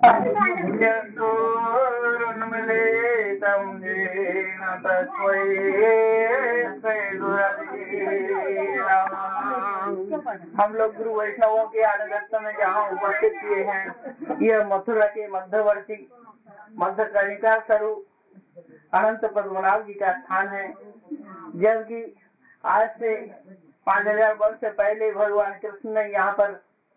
हम लोग गुरु वैष्णवों के आनुगत्य में जहाँ उपस्थित किए हैं, यह मथुरा के मध्यवर्ती मध्य कर्णिका स्वरूप अनंत पद्मनाभ जी का स्थान है। जबकि आज से 5000 वर्ष से पहले भगवान कृष्ण ने यहाँ पर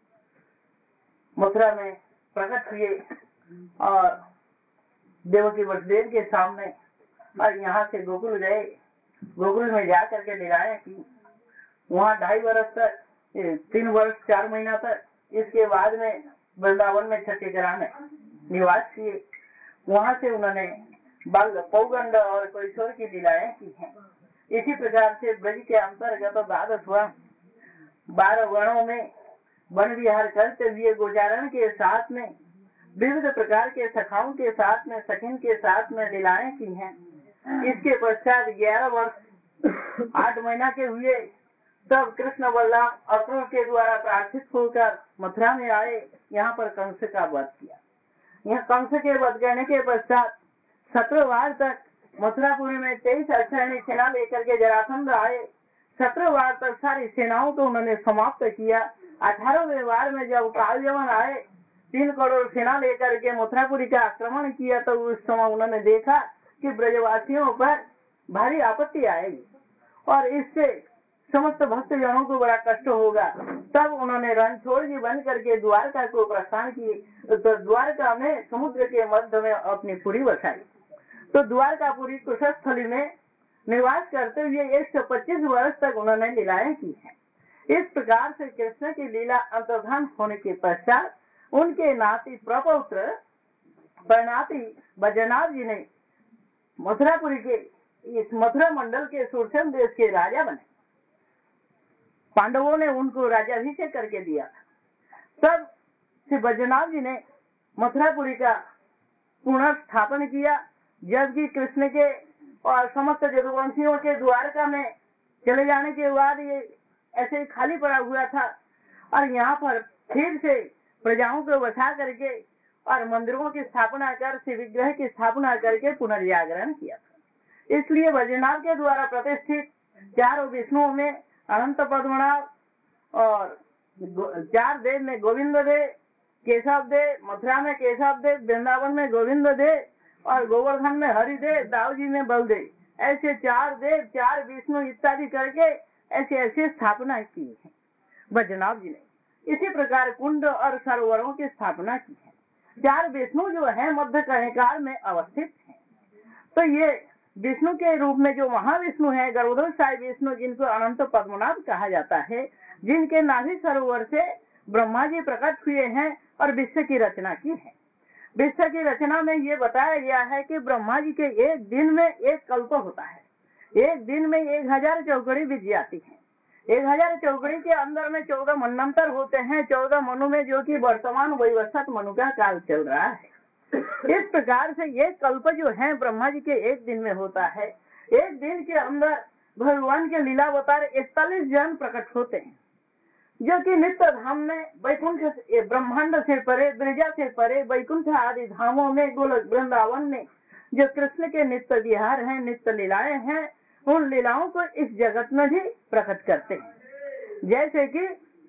मथुरा में प्रकट हुए और देवकी वसुदेव के सामने, और यहाँ से गोकुल गए। गोकुल में जा करके लीलाएं की। वहाँ 2.5 वर्ष तक, 3 वर्ष 4 महीना तक, इसके बाद में वृंदावन में छत्तीसगढ़ में निवास किए। वहाँ से उन्होंने बाल पौगंड और किशोर की लीलाएं की हैं। इसी प्रकार से ब्रज के अंतर्गत 12 हुआ, 12 वर्णों में वन विहार करते हुए गोचारण के साथ में विविध प्रकार के सखाओं के साथ में, सखिन के साथ में लीलाएं की हैं। इसके पश्चात 11 वर्ष 8 महीना के हुए तब कृष्ण बलराम असुर के द्वारा प्रार्थित होकर मथुरा में आए। यहाँ पर कंस का वध किया। यह कंस के वध करने के पश्चात 17 बार तक मथुरापुरी में 23 अक्षौहिणी सेना लेकर के जरासंध आए। 17 बार तक सारी सेनाओं को उन्होंने समाप्त किया। 18वें बार में जब कालयवन आए, 3 करोड़ सेना लेकर के मथुरापुरी का आक्रमण किया, तो उस समय उन्होंने देखा कि ब्रजवासियों पर भारी आपत्ति आएगी और इससे समस्त भक्तजनों को बड़ा कष्ट होगा। तब उन्होंने रणछोड़ जी बन करके द्वारका को प्रस्थान किए। तो द्वारका में समुद्र के मध्य में अपनी पुरी बसाई। तो द्वारकापुरी कुशस्थली में निवास करते हुए 125 वर्ष तक उन्होंने लीलाएं की हैं। इस प्रकार से कृष्ण की लीला अंतर्धान होने के पश्चात उनके नाती प्रपौत्र परिणाती बैजनाथ जी ने मथुरापुरी के इस मथुरा मंडल के सुरसेन देश के राजा बने। पांडवों ने उनको राज्याभिषेक करके दिया। तब श्री बैजनाथ जी ने मथुरापुरी का पुनर्स्थापन किया। जबकि कृष्ण के और समस्त यदुवंशियों के द्वारका में चले जाने के बाद ये ऐसे ही खाली पड़ा हुआ था और यहाँ पर फिर से प्रजाओं को बसा करके और मंदिरों की स्थापना कर, शिव विग्रह की स्थापना करके पुनर्जागरण किया था। इसलिए बैजनाथ के द्वारा प्रतिष्ठित 4 विष्णुओं में अनंत पद्मनाभ और 4 देव में गोविंद देव, केशव देव, मथुरा में केशव देव, वृंदावन में गोविंद देव और गोवर्धन में हरिदेव, दाऊजी में बलदेव, ऐसे 4 देव, 4 विष्णु इत्यादि करके ऐसे ऐसे स्थापना की है बैजनाथ जी ने। इसी प्रकार कुंड और सरोवरों की स्थापना की है। 4 विष्णु जो है मध्य कर्णिकार में अवस्थित हैं। तो ये विष्णु के रूप में जो महाविष्णु है, गर्भोदकशाही विष्णु, जिनको अनंत पद्मनाभ कहा जाता है, जिनके नाभि सरोवर से ब्रह्मा जी प्रकट हुए हैं और विश्व की रचना की है। विश्व की रचना में ये बताया गया है कि ब्रह्मा जी के एक दिन में एक कल्प होता है। एक दिन में 1000 चौकड़ी बीत जाती है। 1000 चौकड़ी के अंदर में 14 मनवंतर होते हैं। 14 मनु में जो कि वर्तमान वैवस्वत मनु का काल चल रहा है। इस प्रकार से ये कल्प जो है ब्रह्मा जी के एक दिन में होता है। एक दिन के अंदर भगवान के लीलावतार 41 जन प्रकट होते हैं, जो कि नित्य धाम में वैकुंठ ब्रह्मांड से परे, ब्रजा से परे वैकुंठ आदि धामों में, गोलक वृंदावन में जो कृष्ण के नित्य विहार हैं, नित्य लीलाएं हैं, उन लीलाओं को इस जगत में भी प्रकट करते हैं। जैसे कि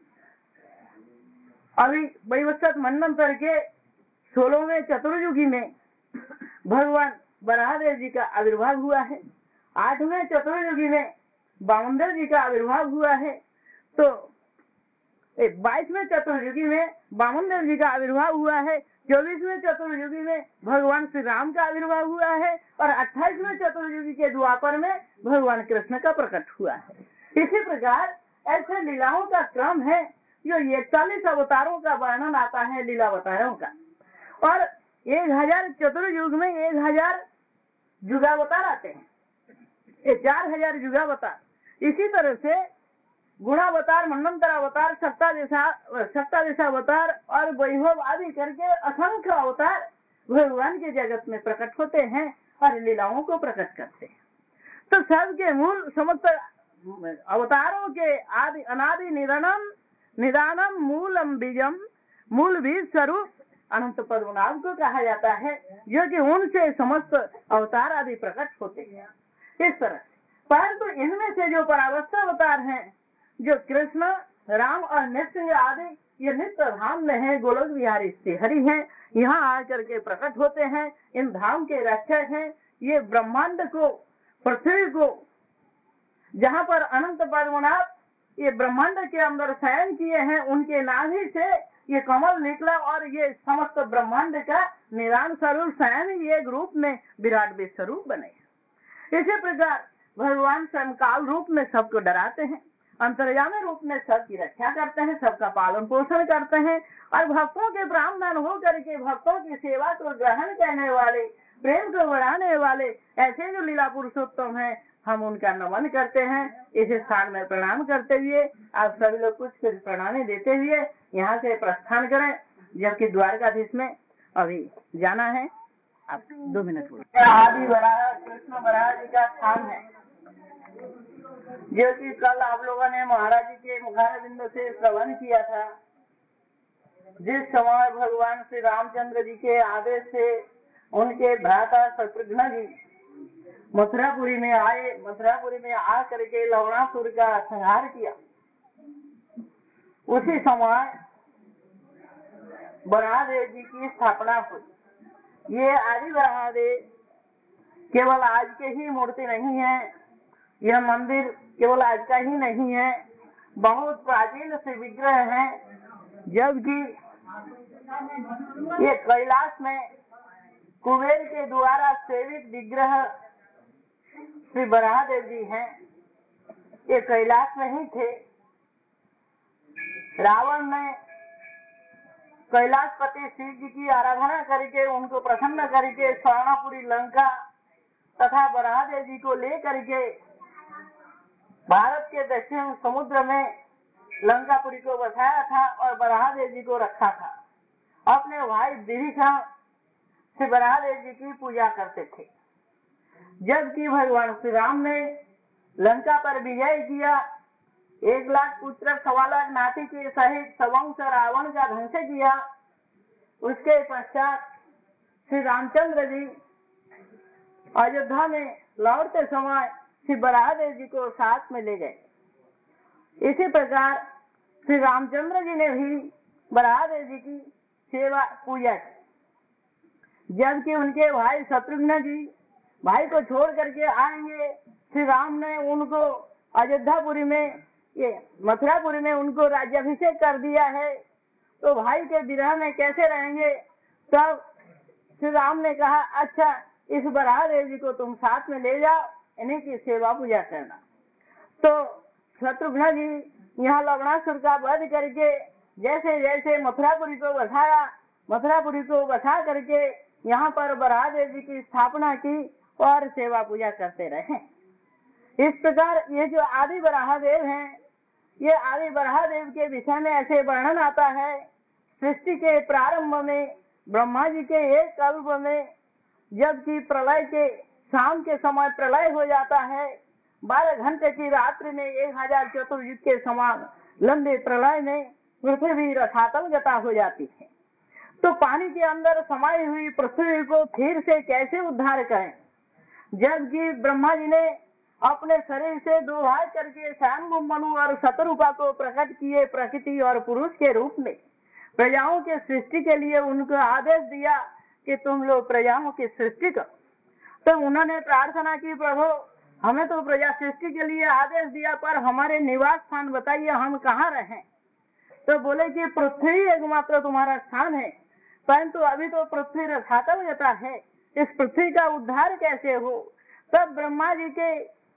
अभी वैवस्वत मनवंतर के 16वें चतुर्युगी में भगवान बराहदेव जी का आविर्भाव हुआ है। 8वें चतुर्युगी में वामनदेव जी का आविर्भाव हुआ है। तो 22वें चतुर्युगी में वामनदेव जी का आविर्भाव हुआ है। 24वें चतुर्युगी में भगवान श्री राम का आविर्भाव हुआ है और 28वें चतुर्युगी के द्वापर में भगवान कृष्ण का प्रकट हुआ है। इसी प्रकार ऐसे लीलाओं का क्रम है जो 41 अवतारों का वर्णन आता है लीलावतारों का। और 1000 चतुर्युग में 1000 युगावतार आते हैं। ये 4000 युगावतार। इसी तरह से गुणावतार, मनवंतरावतार, सप्तादशावतार और वैभव आदि करके असंख्य अवतार भगवान के जगत में प्रकट होते हैं और लीलाओं को प्रकट करते हैं। तो सबके मूल समस्त अवतारों के आदि अनादि निदानम मूलम बीजम, मूल बीज स्वरूप अनंत पद्मनाभ को कहा जाता है, जो कि उनसे समस्त अवतार आदि प्रकट होते हैं। इस तरह परंतु इनमें से जो परावस्था अवतार हैं, जो कृष्ण, राम और नृसिंह आदि, ये नित्य धाम में है, गोलोक बिहारी श्री हरि हैं, यहाँ आकर के प्रकट होते हैं, इन धाम के रक्षक हैं। ये ब्रह्मांड को, पृथ्वी को, जहाँ पर अनंत पद्मनाभ ये ब्रह्मांड के अंदर शयन किए हैं, उनके नाभि से ये कमल निकला और ये समस्त ब्रह्मांड का निरान स्वरूप शयन एक रूप में विराट स्वरूप बने। इसी प्रकार भगवान स्वयं काल रूप में सबको डराते हैं, अंतर्यामी रूप में सबकी रक्षा करते हैं, सबका पालन पोषण करते हैं, और भक्तों के ब्राह्मण हो करके भक्तों की सेवा को ग्रहण करने वाले, प्रेम को बढ़ाने वाले ऐसे जो लीला पुरुषोत्तम हैं, हम उनका नमन करते हैं। इस स्थान में प्रणाम करते हुए आप सभी लोग कुछ प्रणामी देते हुए यहाँ से प्रस्थान करें, जबकि द्वारकाधीश में अभी जाना है। आप 2 मिनट बोलो। आदि वराह कृष्ण वराह जी का स्थान है, जो कि कल आप लोगों ने महाराज जी के मुखारविंद से श्रवण किया था। जिस समय भगवान श्री रामचंद्र जी के आदेश से उनके भ्राता शत्रुघ्न जी मथुरापुरी में आए, मथुरापुरी में आ करके लवणासुर का संहार किया, उसी समय वराहदेव जी की स्थापना हुई। ये आदि वराहदेव केवल आज के ही मूर्ति नहीं है, यह मंदिर केवल आज का ही नहीं है, बहुत प्राचीन से विग्रह है। जबकि ये कैलाश में कुबेर के द्वारा सेवित विग्रह श्री वराहदेव जी हैं। ये कैलाश में ही थे। रावण ने कैलाशपति शिव जी की आराधना करके उनको प्रसन्न करके स्वर्णपुरी लंका तथा वराहदेव जी को लेकर के भारत के दक्षिण समुद्र में लंकापुरी को बसाया था और वराहदेव जी को रखा था। अपने भाई विभीषण से वराहदेव जी की पूजा करते थे। जबकि भगवान श्री राम ने लंका पर विजय किया, 1 लाख पुत्र 1.25 लाख नाती के सहित सवंश रावण का ध्वंस किया। उसके पश्चात श्री रामचंद्र जी अयोध्या में लौटते समय श्री वराहदेव जी को साथ में ले गए। इसी प्रकार श्री रामचंद्र जी ने भी वराहदेव जी की सेवा पूजा की। जबकि उनके भाई शत्रुघ्न जी भाई को छोड़ करके आएंगे, श्री राम ने उनको अयोध्यापुरी में, ये मथुरापुरी में उनको राज्याभिषेक कर दिया है, तो भाई के विरह में कैसे रहेंगे। तब श्री राम ने कहा, अच्छा इस वराहदेव जी को तुम साथ में ले जाओ, इन्हीं की सेवा पूजा करना। तो शत्रुघ्न जी यहाँ लवणासुर का वध करके जैसे जैसे मथुरापुरी को बसाया, मथुरापुरी को बसा करके यहाँ पर वराहदेव जी की स्थापना की और सेवा पूजा करते रहे। इस प्रकार ये जो आदि वराहदेव हैं, ये आदि वराहदेव के विषय में ऐसे वर्णन आता है। सृष्टि के प्रारंभ में ब्रह्मा जी के एक कल्प में, जबकि प्रलय के शाम के समय प्रलय हो जाता है, 12 घंटे की रात्रि में 1000 चतुर्युग के समान लंबे प्रलय में पृथ्वी रसातल गता हो जाती है। तो पानी के अंदर समाई हुई पृथ्वी को फिर से कैसे उद्धार करें। जबकि ब्रह्मा जी ने अपने शरीर से 2 भाग करके स्वयं मनु और शतरूपा को प्रकट किए, प्रकृति और पुरुष के रूप में प्रजाओं के सृष्टि के लिए उनको आदेश दिया कि तुम लोग प्रजाओं की सृष्टि करो। तो उन्होंने प्रार्थना की, प्रभु हमें तो प्रजा सृष्टि के लिए आदेश दिया, पर हमारे निवास स्थान बताइए, हम कहाँ रहें। तो बोले कि पृथ्वी एकमात्र तुम्हारा स्थान है, परंतु अभी तो पृथ्वी रसातल गता है, इस पृथ्वी का उद्धार कैसे हो। तब ब्रह्मा जी के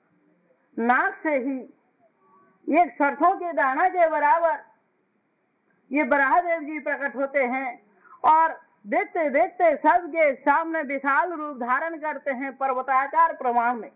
नाक से ही एक सरसों के दाना के बराबर ये वराहदेव जी प्रकट होते हैं और देखते देखते सबके सामने विशाल रूप धारण करते हैं पर्वताकार प्रमाण में,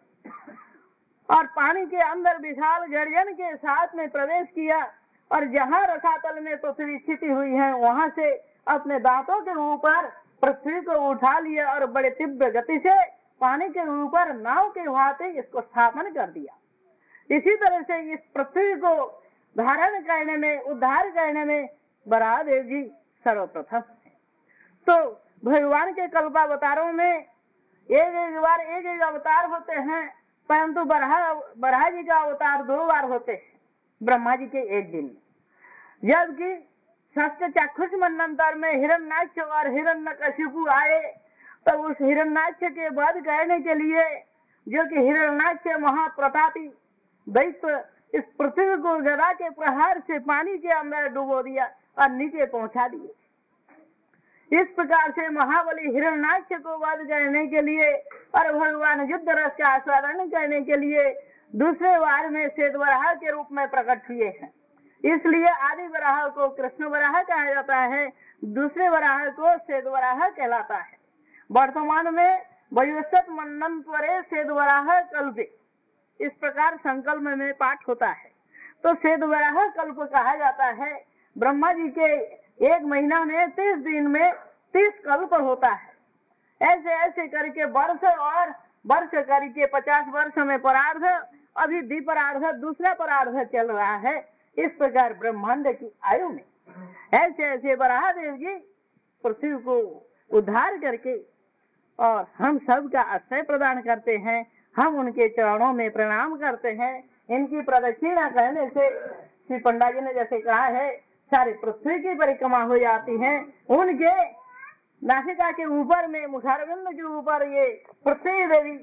और पानी के अंदर विशाल गर्जन के साथ में प्रवेश किया, और जहाँ रसातल में पृथ्वी स्थिति हुई है वहां से अपने दांतों के ऊपर पृथ्वी को उठा लिया और बड़े तीव्र गति से पानी के ऊपर नाव के भांति इसको स्थापन कर दिया। इसी तरह से इस पृथ्वी को धारण करने में, उद्धार करने में वराहदेव जी सर्वप्रथम है। तो भगवान के कल्पावतारों में एक एक बार एक एक अवतार होते हैं, परंतु बराह जी का अवतार 2 बार होते हैं ब्रह्मा जी के एक दिन में। जबकि षष्ठ चाक्षुष मनंतर में हिरण्याक्ष और हिरण्यकशिपु आए, तो उस हिरण्याक्ष के वध करने के लिए, जो कि हिरण्याक्ष महाप्रतापी दैत्य, इस पृथ्वी को गदा के प्रहार से पानी के अंदर डुबो दिया और नीचे पहुंचा दिए। इस प्रकार से महाबली हिरण्याक्ष को वध करने के लिए और भगवान युद्ध रस का आस्वादन करने के लिए दूसरे बार में श्वेत वराह के रूप में प्रकट हुए हैं। इसलिए आदि वराह को कृष्ण वराह कहा जाता है, दूसरे वराह को श्वेत वराह कहलाता है। वर्तमान में वयोसत मनंतरे श्वेत वराह कल्पे, इस प्रकार संकल्प में पाठ होता है। तो श्वेत वराह कल्प कहा जाता है। ब्रह्मा जी के 1 महीना में 30 दिन में 30 कल्प होता है। ऐसे ऐसे करके वर्ष और वर्ष करके 50 वर्ष में परार्ध, अभी द्विपरार्ध दूसरा परार्ध चल रहा है। इस प्रकार ब्रह्मांड की आयु में ऐसे ऐसे वराह देव जी पृथ्वी को उद्धार करके और हम सब का आश्रय प्रदान करते हैं। हम उनके चरणों में प्रणाम करते हैं। इनकी प्रदक्षिणा करने से श्री पंडा जी ने जैसे कहा है, सारी पृथ्वी की परिक्रमा हो जाती है। उनके नासिका के ऊपर में, मुखारविंद के ऊपर ये पृथ्वी देवी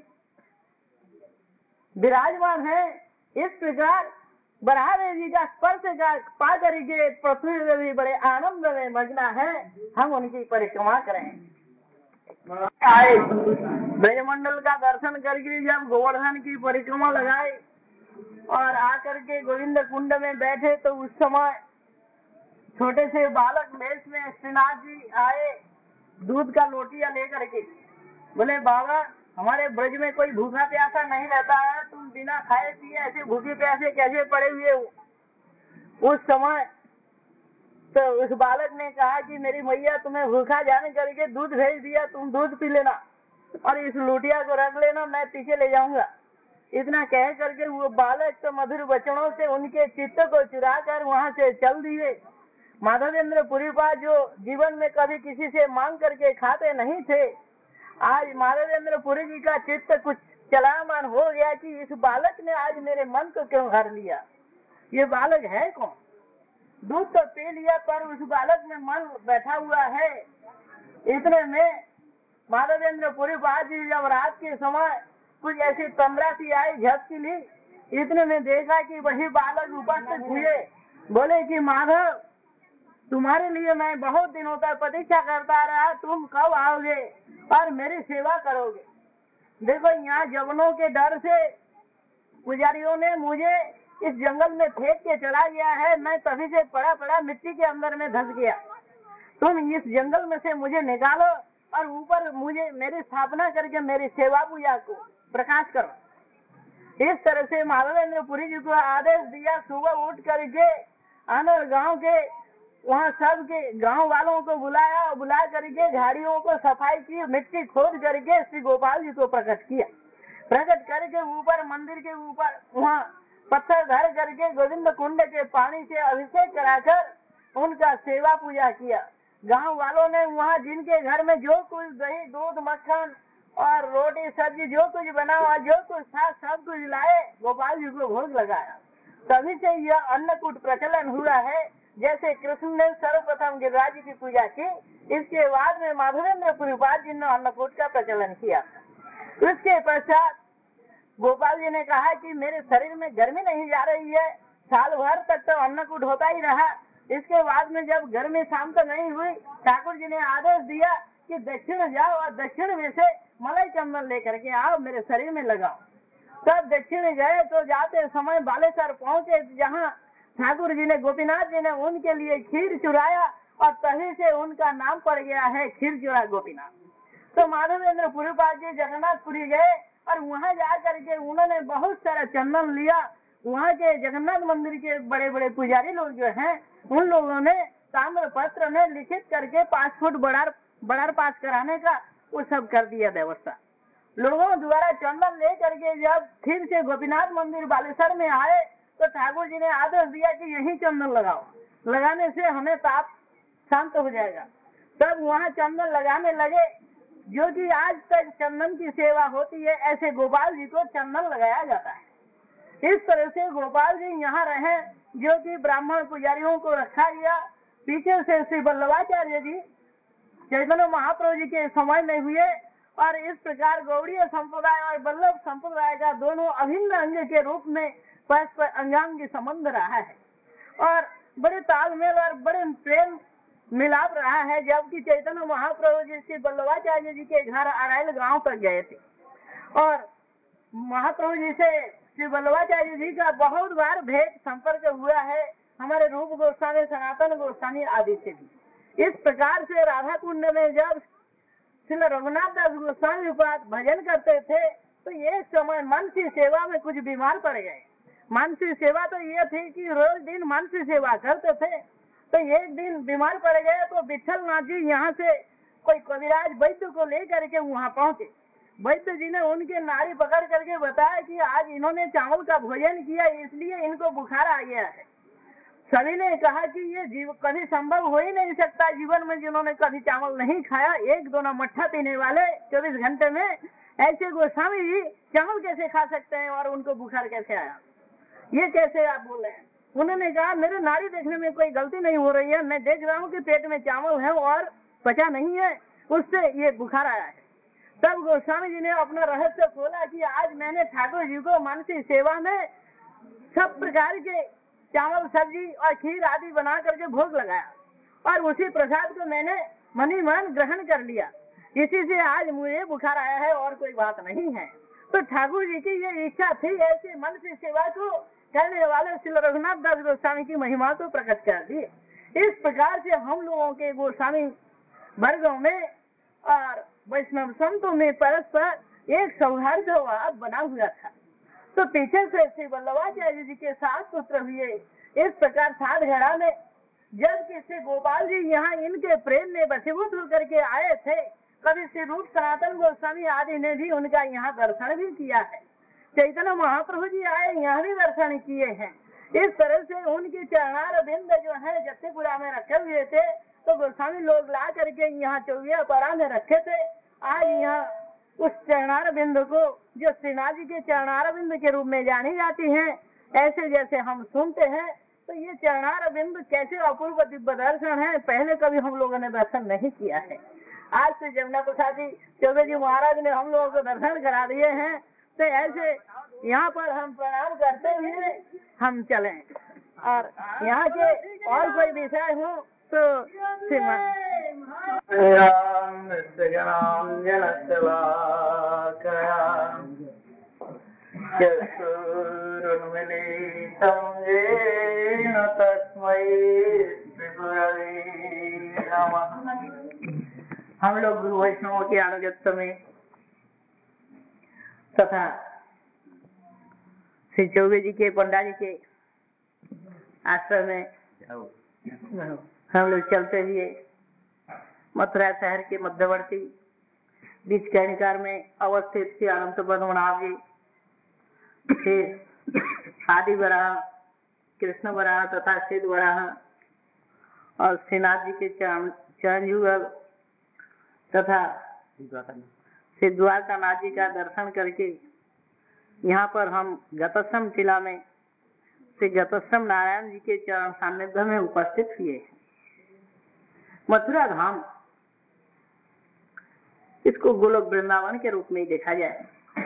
विराजमान है। इस प्रकार बराह देवी का स्पर्श का पा करके पृथ्वी देवी बड़े आनंद में मग्ना है। हम उनकी परिक्रमा करें। आए ब्रजमंडल का दर्शन करके जब गोवर्धन की परिक्रमा लगाए और आकर के गोविंद कुंड में बैठे, तो उस समय छोटे से बालक वेश में श्रीनाथ जी आए दूध का लोटिया लेकर के। बोले बाबा, हमारे ब्रज में कोई भूखा प्यासा नहीं रहता है, तुम बिना खाए पिए ऐसे भूखे प्यासे कैसे पड़े हुए हो। उस समय तो उस बालक ने कहा कि मेरी मैया तुम्हें भूखा जाने करके दूध भेज दिया, तुम दूध पी लेना और इस लोटिया को रख लेना, मैं पीछे ले जाऊंगा। इतना कह करके वो बालक तो मधुर वचनों से उनके चित्त को चुरा कर वहां से चल दिए। माधवेंद्र पुरी पास जो जीवन में कभी किसी से मांग करके खाते नहीं थे, आज माधवेंद्र पुरी जी का चित्त कुछ चलामान हो गया कि इस बालक ने आज मेरे मन को क्यों हर लिया। ये बालक है कौन? दूध तो पी लिया पर उस बालक में मन बैठा हुआ है। इतने में माधवेंद्र पुरी पास जी जब रात के समय कुछ ऐसी तंद्रा सी आई, झपकी ली। इतने में देखा कि वही बालक उपस्थित हुए। बोले कि माधव, तुम्हारे लिए मैं बहुत दिनों तक प्रतीक्षा करता रहा, तुम कब आओगे और मेरी सेवा करोगे। देखो, यहाँ जवनों के डर से पुजारियों ने मुझे इस जंगल में फेंक के चला गया है। मैं तभी से पड़ा पड़ा मिट्टी के अंदर में धंस गया। तुम इस जंगल में से मुझे निकालो और ऊपर मुझे मेरी स्थापना करके मेरी सेवा पूजा को प्रकाश करो। इस तरह से माधवेंद्र पुरी जी को आदेश दिया। सुबह उठ करके आनर गांव के वहाँ सब के गांव वालों को बुलाया और बुला करके झाड़ियों को सफाई की, मिट्टी खोद करके श्री गोपाल जी को प्रकट किया। प्रकट करके ऊपर मंदिर के ऊपर वहाँ पत्थर धर करके गोविंद कुंड के पानी से अभिषेक कराकर उनका सेवा पूजा किया। गांव वालों ने वहाँ जिनके घर में जो कुछ दही दूध मक्खन और रोटी सब्जी जो कुछ बना हुआ, जो कुछ था, सब कुछ लाए, गोपाल जी को भोग लगाया। तभी से यह अन्नकूट प्रचलन हुआ है। जैसे कृष्ण ने सर्वप्रथम गिरिराज की पूजा की, इसके बाद में माधवेंद्र पुरीपाद जी ने अन्नकूट का प्रचलन किया। उसके पश्चात गोपाल जी ने कहा कि मेरे शरीर में गर्मी नहीं जा रही है, साल भर तक तो अन्नकूट होता ही रहा। इसके बाद में जब गर्मी शांत नहीं हुई, ठाकुर जी ने आदेश दिया कि दक्षिण जाओ और दक्षिण में से मलाई चंदन लेकर के आओ, मेरे शरीर में लगाओ। तब दक्षिण गए तो जाते समय बालेश्वर पहुंचे, जहाँ ठाकुर जी ने, गोपीनाथ जी ने उनके लिए खीर चुराया और तभी से उनका नाम पड़ गया है खीर चुरा गोपीनाथ। तो माधवेंद्र पुरीपाद जी जगन्नाथपुरी गए और वहां जा करके उन्होंने बहुत सारा चंदन लिया। वहाँ के जगन्नाथ मंदिर के बड़े बड़े पुजारी लोग जो हैं, उन लोगों ने ताम्र पत्र में लिखित करके 5 फुट बड़ार पास कराने का वो सब कर दिया व्यवस्था। लोगों द्वारा चंदन ले करके जब फिर से गोपीनाथ मंदिर बालेश्वर में आए, तो ठाकुर जी ने आदेश दिया कि यही चंदन लगाओ, लगाने से हमें ताप शांत हो जाएगा। तब वहाँ चंदन लगाने लगे, जो कि आज तक चंदन की सेवा होती है, ऐसे गोपाल जी को चंदन लगाया जाता है। इस तरह से गोपाल जी यहाँ रहे, जो कि ब्राह्मण पुजारियों को रखा गया। पीछे से श्री वल्लभाचार्य जी चैतन्य महाप्रभु जी के समय में हुए, और इस प्रकार गौड़ीय संप्रदाय और वल्लभ संप्रदाय का दोनों अभिन्न अंग के रूप में परस्पर अंगांगी संबंध रहा है, और बड़े तालमेल और बड़े प्रेम मिलाप रहा है। जबकि चैतन्य महाप्रभु जी श्री वल्लभाचार्य जी के घर अराइल गांव तक गए थे, और महाप्रभु जी से श्री वल्लभाचार्य जी का बहुत बार भेंट संपर्क हुआ है, हमारे रूप गोस्वामी, सनातन गोस्वामी आदि से भी। इस प्रकार से राधा कुंड में जब श्री रघुनाथ दास गोस्वामी पाद भजन करते थे, तो एक समय मानसी सेवा में कुछ बीमार पड़ गए। मानसी सेवा तो ये थी कि रोज दिन मानसी सेवा करते थे, तो एक दिन बीमार पड़ गए, तो विठल नाथ जी यहाँ से कोई कविराज वैद्य को लेकर के वहाँ पहुंचे। वैद्य जी ने उनके नाड़ी पकड़ करके बताया कि आज इन्होंने चावल का भोजन किया, इसलिए इनको बुखार आ गया है। सभी ने कहा कि ये कभी संभव हो ही नहीं सकता, जीवन में जिन्होंने कभी चावल नहीं खाया, एक दोना मट्ठा पीने वाले 24 घंटे में, ऐसे गोस्वामी जी चावल कैसे खा सकते हैं और उनको बुखार कैसे आया, ये कैसे आप बोल रहे हैं। उन्होंने कहा मेरे नाड़ी देखने में कोई गलती नहीं हो रही है, मैं देख रहा हूँ कि पेट में चावल है और पचा नहीं है, उससे ये बुखार आया है। तब गोस्वामी जी ने अपना रहस्य खोला कि आज मैंने ठाकुर जी को मानसी सेवा में सब प्रकार के चावल, सब्जी और खीर आदि बना करके भोग लगाया, और उसी प्रसाद को मैंने मनी मन ग्रहण कर लिया, इसी से आज मुझे बुखार आया है और कोई बात नहीं है। तो ठाकुर जी की ये इच्छा थी, ऐसे मन से सेवा को करने वाले श्री रघुनाथ दास गोस्वामी की महिमा को प्रकट कर दी। इस प्रकार से हम लोगों के गोस्वामी वर्गों में और वैष्णव संतों में परस्पर एक सौहार्द बना हुआ था। तो पीछे से श्री वल्लभाचार्य जी के 7 पुत्र हुए। इस प्रकार 7 घड़ा में जब कि श्री गोपाल जी यहाँ इनके प्रेम में वशीभूत होकर के आए थे, कभी श्री रूप सनातन गोस्वामी आदि ने भी उनका यहाँ दर्शन भी किया है। चैतन्य महाप्रभु जी आए, यहाँ भी दर्शन किए हैं। इस तरह से उनके चरणार बिंद जो है जत्तेपुरा में रखे हुए थे, तो गोस्वामी लोग ला करके यहाँ चौबिया पारा में रखे थे। आज यहाँ उस चरणार बिंद को, जो श्रीनाथ जी के चरणार बिंद के रूप में जानी जाती है, ऐसे जैसे हम सुनते हैं, तो ये चरणार बिंद कैसे अपूर्व दिव्य दर्शन है, पहले कभी हम लोगों ने दर्शन नहीं किया है। आज से जमुना प्रसाद जी चौबे जी महाराज ने हम लोगों को दर्शन करा दिए हैं, तो ऐसे यहाँ पर हम प्रणाम करते हुए हम चलें। और यहाँ के और कोई विषय हो तो हम लोग गुरु वैष्णवों के अनुगत्य में तथा श्री चौबे जी के पंडा जी के आश्रम में हम लोग चलते हुए मथुरा शहर के मध्यवर्ती बीच कैनिकार में अवस्थित श्री अनंत पद्मनाभ जी, फिर आदि वराह, कृष्ण वराह तथा सिद्ध वराह और श्रीनाथ जी के चरण युगल तथा श्री द्वारकानाथ जी का दर्शन करके यहाँ पर हम गतश्रम जिला में श्री गतश्रम नारायण जी के चरण सानिध्य में उपस्थित हुए। मथुरा धाम, इसको गोलोक वृंदावन के रूप में देखा जाए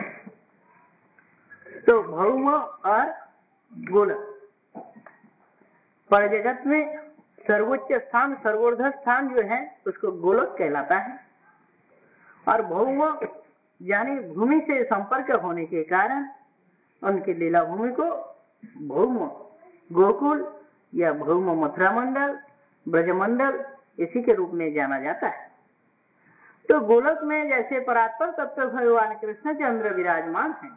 तो भौम और गोलक, पर जगत में सर्वोच्च स्थान, सर्वोर्ध स्थान जो है उसको गोलोक कहलाता है, और भौम यानी भूमि से संपर्क होने के कारण उनकी लीला भूमि को भौम गोकुल या भौम मथुरा मंडल, ब्रजमंडल इसी के रूप में जाना जाता है। तो गोलक में जैसे परात्पर तत्व भगवान कृष्णचंद्र विराजमान हैं,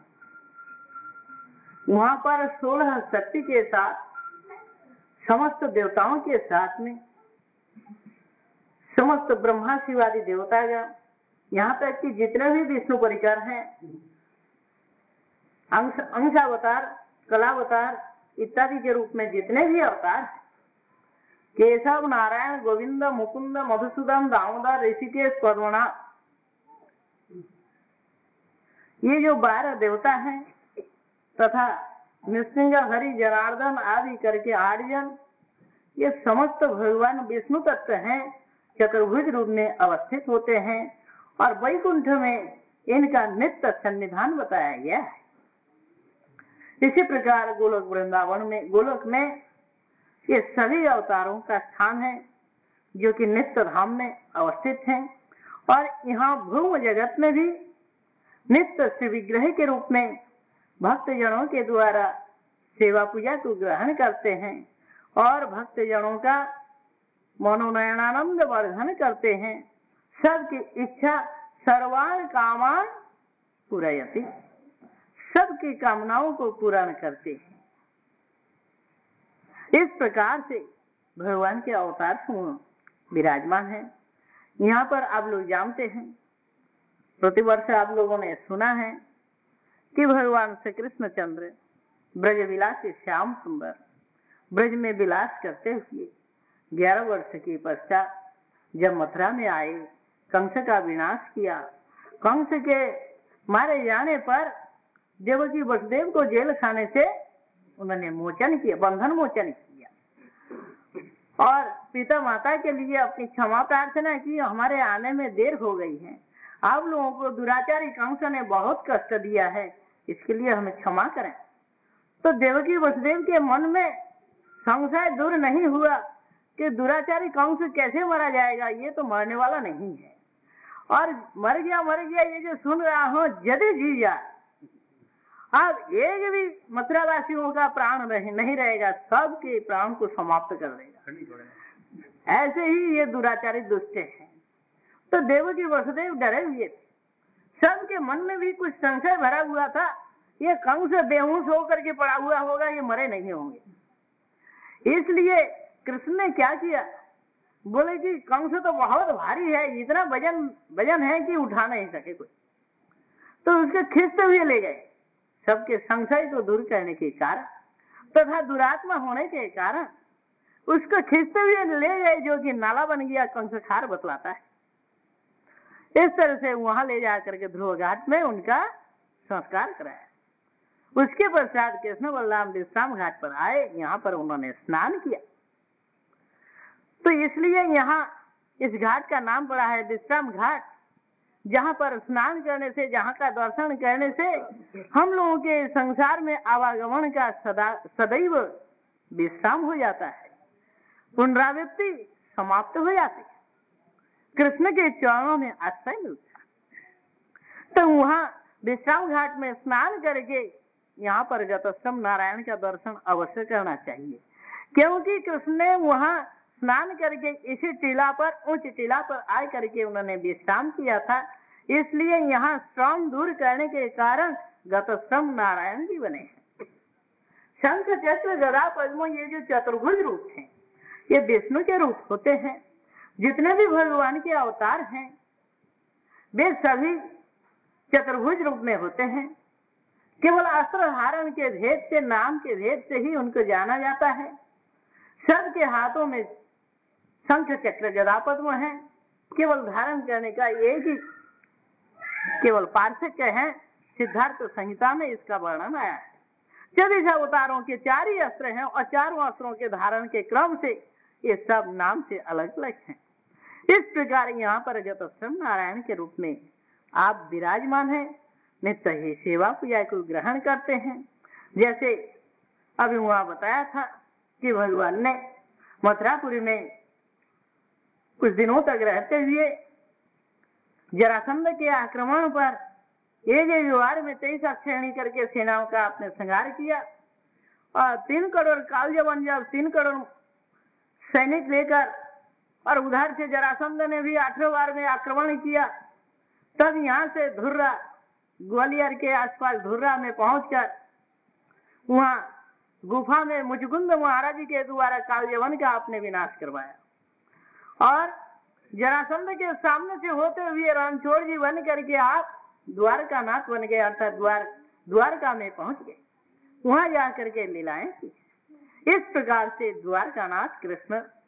वहां पर 16 शक्ति के साथ, समस्त देवताओं के साथ में समस्त ब्रह्मा शिवादि देवतागण, यहाँ तक कि जितने भी विष्णु परिकर हैं, अंशावतार, कलावतार इत्यादि के रूप में जितने भी अवतार हैं, केशव नारायण गोविंद मुकुंद मधुसूदन दामोदर ऋषिकेश पद्मना, ये जो 12 देवता हैं तथा नृसिंह हरि जनार्दन आदि करके 8 जन, ये समस्त भगवान विष्णु तत्व हैं, चतुर्भुज रूप में अवस्थित होते हैं और वैकुंठ में इनका नित्य सन्निधान बताया गया है। इसी प्रकार गोलोक वृंदावन में, गोलोक में ये सभी अवतारों का स्थान है जो कि नित्य धाम में अवस्थित हैं और यहाँ भूम जगत में भी नित्य श्री विग्रह के रूप में भक्त जनों के द्वारा सेवा पूजा को ग्रहण करते हैं और भक्त जनों का मनोनयनानंद वर्धन करते हैं। सबकी इच्छा सर्वान कामान पूरयति, सबकी कामनाओं को पूर्ण करते हैं। इस प्रकार से भगवान के अवतार समूह विराजमान है। यहाँ पर आप लोग जानते हैं, प्रतिवर्ष आप लोगों ने सुना है कि भगवान श्री कृष्णचंद्र ब्रज विलासी श्याम सुंदर ब्रज में विलास करते हुए 11 वर्ष के पश्चात जब मथुरा में आए, कंस का विनाश किया। कंस के मारे जाने पर देवकी वसुदेव को जेल खाने से उन्होंने मोचन किया, बंधन मोचन किया और पिता माता के लिए अपनी क्षमा प्रार्थना की। हमारे आने में देर हो गई है, आप लोगों को दुराचारी कंस ने बहुत कष्ट दिया है, इसके लिए हमें क्षमा करें। तो देवकी वसुदेव के मन में संशय दूर नहीं हुआ कि दुराचारी कंस कैसे मारा जाएगा, ये तो मरने वाला नहीं है और मर गया ये जो सुन रहा हूं, यदि जी जाए अब एक भी मथुरा वासियों का प्राण नहीं रहेगा, सबके प्राण को समाप्त कर देगा। ऐसे ही ये दुराचारी दुष्ट हैं। तो देवकी वसुदेव डरे हुए थे, सबके मन में भी कुछ संशय भरा हुआ था, ये कंस बेहोश होकर के पड़ा हुआ होगा, ये मरे नहीं होंगे। इसलिए कृष्ण ने क्या किया, बोले कि कंस तो बहुत भारी है, इतना वजन है कि उठा नहीं सके कोई, तो उसके खींचते हुए ले गए। सबके संशय को दूर करने के कारण तथा दुरात्मा होने के कारण उसको खींचते हुए ले गए, जो कि नाला बन गया, कंसखार बतलाता है। इस तरह से वहां ले जाकर के ध्रुव घाट में उनका संस्कार कराया। उसके पश्चात कृष्ण बलराम विश्राम घाट पर आए, यहाँ पर उन्होंने स्नान किया। तो इसलिए यहाँ इस घाट का नाम पड़ा है विश्राम घाट, जहाँ पर स्नान करने से, जहाँ का दर्शन करने से हम लोगों के संसार में आवागमन का सदैव विश्राम हो जाता है, पुनरावृत्ति समाप्त हो जाती है, कृष्ण के चरणों में आश्रय मिलता है। तो वहाँ विश्राम घाट में स्नान करके यहाँ पर गतस्थम नारायण का दर्शन अवश्य करना चाहिए, क्योंकि कृष्ण ने वहाँ स्नान करके इसी टीला पर, ऊंच टीला पर आ करके उन्होंने विश्राम किया था। इसलिए यहाँ श्रम दूर करने के कारण गतस्थम नारायण जी बने हैं। शंख चक्र गदा पद्म, ये जो चतुर्भुज रूप हैं, ये विष्णु के रूप होते हैं। जितने भी भगवान के अवतार हैं वे सभी चतुर्भुज रूप में होते हैं। केवल अस्त्र धारण के भेद से, नाम के भेद से ही उनको जाना जाता है। सबके हाथों में शंख चक्र गदा पद्म है, केवल धारण करने का एक ही केवल पार्थक्य है। सिद्धार्थ संहिता में इसका वर्णन आया है। 24 अवतारों के 4 ही अस्त्र हैं और चारों अस्त्रों के धारण के क्रम से ये सब नाम से अलग अलग हैं। इस प्रकार यहाँ पर गतस्थम नारायण के रूप में आप विराजमान हैं, नित्य ही सेवा पूजा को ग्रहण करते हैं। जैसे अभी वहां बताया था कि भगवान ने मथुरापुरी में कुछ दिनों तक रहते हुए जरासंध के आक्रमण पर एक व्यवहार में 23 अक्षयणी करके सेनाओं का आपने संहार किया और 3 करोड़ कालजवन जब 3 करोड़ सैनिक लेकर और उधर से जरासंध ने भी 8वें बार में आक्रमण किया, तब यहाँ से धुर्रा, ग्वालियर के आसपास धुर्रा में पहुंचकर वहां गुफा में मुचकुंद महाराज जी के द्वारा कालजवन का आपने विनाश करवाया और जरासंध के सामने से होते हुए रणछोड़ जी बन करके आप द्वारका नाथ बन गए, अर्थात द्वारका में पहुंच गए। वहां जाकर के लीलाएं की। इस प्रकार से द्वारका नाथ कृष्ण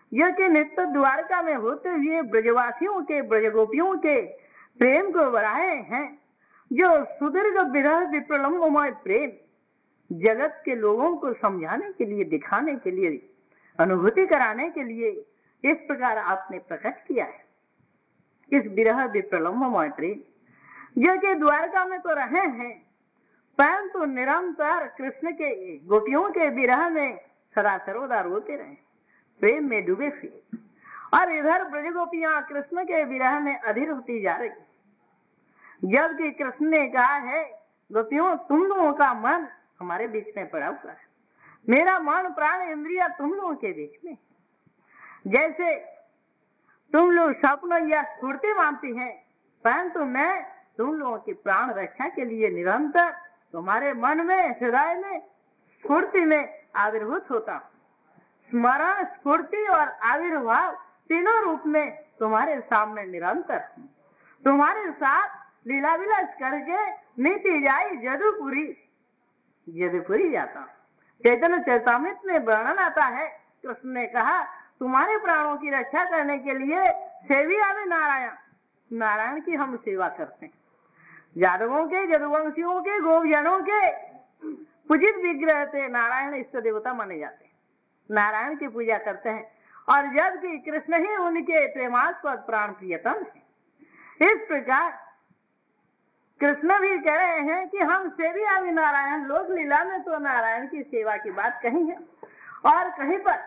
यह कि नित्य द्वारका में होते हुए ब्रजवासियों के ब्रजगोपियों के प्रेम को बढ़ाए हैं। जो सुदीर्घ विरह विप्रलंबमय प्रेम जगत के लोगों को समझाने के लिए, दिखाने के लिए, अनुभूति कराने के लिए इस प्रकार आपने प्रकट किया है। इस विरह विप्रलंबमय प्रेम जो कि द्वारका में तो रहे हैं, परंतु निरंतर कृष्ण के गोपियों के विरह में सदा सर्वदा रोते रहे, प्रेम में डूबे थे। और इधर ब्रज गोपियां कृष्ण के विरह में अधीर होती जा रही, जबकि कृष्ण ने कहा है, गोपियों तुम लोगों का मन हमारे बीच में पड़ा हुआ है, मेरा मन प्राण इंद्रिया तुम लोगों के बीच में। जैसे तुम लोग स्वप्न या स्फूर्ति मानती हैं, परंतु मैं तुम लोगों की प्राण रक्षा के लिए निरंतर तुम्हारे मन में, हृदय में, स्फूर्ति में आविर्भूत होता हूँ। स्मरण, स्फूर्ति और आविर्भाव तीनों रूप में तुम्हारे सामने निरंतर हूँ। तुम्हारे साथ लीला विलास करके नीति जाई जदुपुरी, जदुपुरी जाता हूँ। चैतन्य चरितामृत में वर्णन आता है, कृष्ण ने कहा तुम्हारे प्राणों की रक्षा करने के लिए सेवी आवे नारायण, नारायण की हम सेवा करते हैं। यादवों के, यदुवंशियों के, गोपजनों के पूजित विग्रह थे नारायण, इष्ट देवता माने जाते हैं, नारायण की पूजा करते हैं। और जबकि कृष्ण ही उनके प्रेमास्पद प्राण प्रियतम है। इस प्रकार कृष्ण भी कह रहे हैं कि हम सेवी आवे नारायण। लोक लीला में तो नारायण की सेवा की बात कही है, और कहीं पर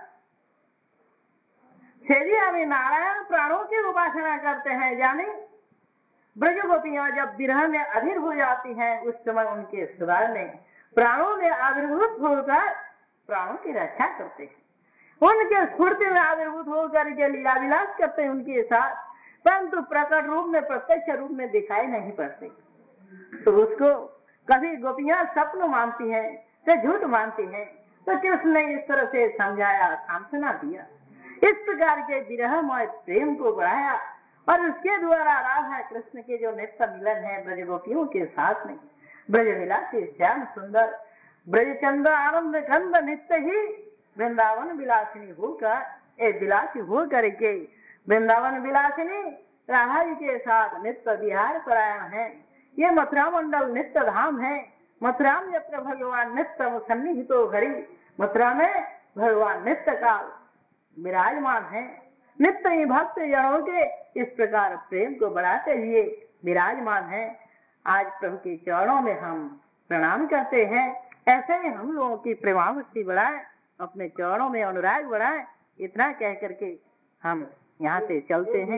सेवी आवे नारायण प्राणों की उपासना करते हैं। यानी ब्रज गोपियां जब विरह में अधीर हो जाती हैं, उस समय उनके हृदय में प्राणों में आविर्भूत होकर प्राणों की रक्षा करते हैं, उनके स्फूर्ति में आविर्भूत होकर के लीला विलास करते हैं उनके साथ, परंतु प्रकट रूप में, प्रत्यक्ष रूप में दिखाई नहीं पड़ते। तो उसको कभी गोपियां स्वप्न मानती हैं, तो झूठ मानती हैं। तो कृष्ण ने इस तरह से समझाया, सांत्वना दिया, इस प्रकार के विरहमय प्रेम को बढ़ाया। और उसके द्वारा राधा कृष्ण के जो नित्य मिलन है ब्रज गोपियों के साथ में, ब्रज विलासी श्याम सुंदर ब्रजचंद्र आनंद कंद नित्य ही वृंदावन विलासिनी होकर, विलासी हो करके वृंदावन विलासिनी राधा जी के साथ नित्य विहार परायण है। ये मथुरा मंडल नित्य धाम है। मथुरा में यत्र भगवान नित्य सन्निहितो हरि, मथुरा में भगवान नित्य काल विराजमान है। नित्य ही भक्त जनों के इस प्रकार प्रेम को बढ़ाते हुए विराजमान है। आज प्रभु के चरणों में हम प्रणाम करते हैं। ऐसे ही हम लोगों की प्रेमाभक्ति बढ़ाए, अपने चरणों में अनुराग बढ़ाए। इतना कह करके हम यहाँ से चलते हैं।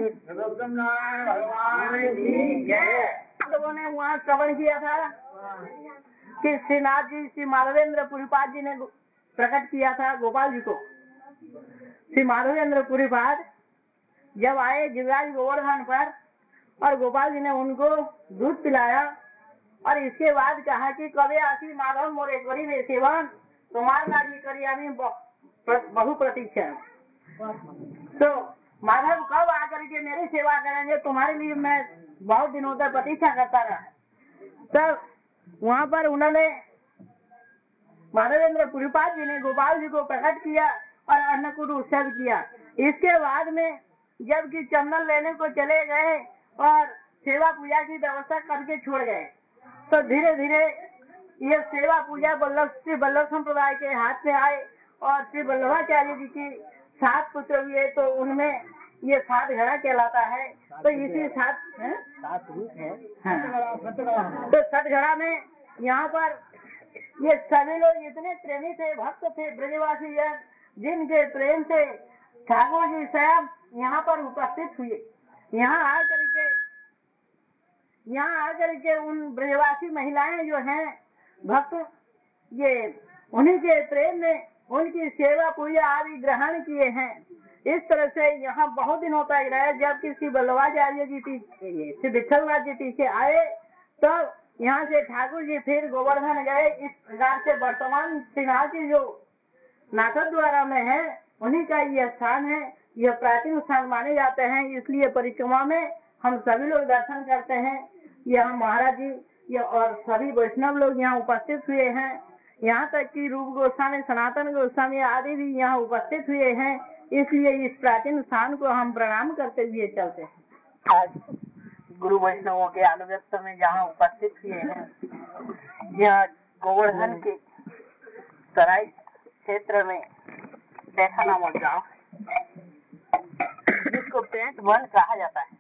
लोगों ने वहाँ श्रवण किया था कि श्रीनाथ जी, श्री माधवेंद्र पुरीपाद जी ने प्रकट किया था गोपाल जी को। श्री माधवेंद्र पुरीपाद जब आए गिरिराज गोवर्धन पर, और गोपाल जी ने उनको दूध पिलाया, और इसके बाद कहा कि कभी आशी माधव मोरेश्वरी में सेवन तुम्हार लागी करियामी बहु प्रतीक्षा। तो माधव कब आकर के मेरी सेवा करेंगे, तुम्हारे लिए मैं बहुत दिनों तक प्रतीक्षा करता रहा। तब वहाँ पर उन्होंने माधवेंद्र पुरीपाद जी ने गोपाल जी को प्रकट किया और अन्नकूट उत्सव किया। इसके बाद में जबकि चंदन लेने को चले गए और सेवा पूजा की व्यवस्था करके छोड़ गए, तो धीरे धीरे ये सेवा पूजा श्री वल्लभ संप्रदाय के हाथ में आए, और श्री वल्लभाचार्य जी की 7 पुत्र हुए, तो उनमें ये 7 घड़ा कहलाता है। तो इसी 7 रूप है। तो 7 घड़ा में यहाँ पर ये सभी लोग इतने प्रेमी थे, भक्त थे, ब्रजवासी जन, जिनके प्रेम से ठाकुर जी स्वयं यहाँ पर उपस्थित हुए। यहाँ आकर के उन ब्रजवासी महिलाएं जो हैं भक्त, ये उन्हीं के प्रेम में उनकी सेवा पूजा आदि ग्रहण किए हैं। इस तरह से यहाँ बहुत दिनों तक रहे। जब श्री वल्लभाचार्य जी श्री विठलनाथ जी पीछे आए, तो यहाँ से ठाकुर जी फिर गोवर्धन गए। इस प्रकार से वर्तमान श्रीनाथ जी जो नाटक द्वारा में है, उन्हीं का यह स्थान है। यह प्राचीन स्थान माने जाते हैं, इसलिए परिक्रमा में हम सभी लोग दर्शन करते हैं। यहाँ महाराज जी ये और सभी वैष्णव लोग यहाँ उपस्थित हुए हैं। यहाँ तक कि रूप गोस्वामी, सनातन गोस्वामी आदि भी यहाँ उपस्थित हुए हैं। इसलिए इस प्राचीन स्थान को हम प्रणाम करते हुए चलते हैं। आज गुरु वैष्णवों के अनुगत्य में जहाँ उपस्थित हुए हैं, यह गोवर्धन के सराय क्षेत्र में बैठा नामक गाँव, जिसको पेंट वन कहा जाता है।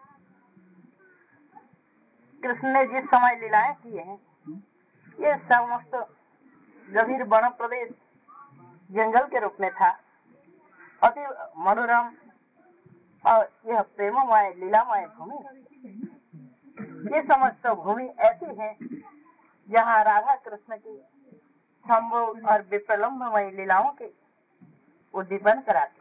कृष्ण ने जिस समय लीलाएं की हैं, ये समस्त गंभीर वन प्रदेश जंगल के रूप में था। अति मनोरम और यह प्रेममय लीलामय भूमि, ये समस्त भूमि ऐसी है जहाँ राधा कृष्ण की संभोग और विप्रलम्बमय लीलाओं के उद्दीपन कराते।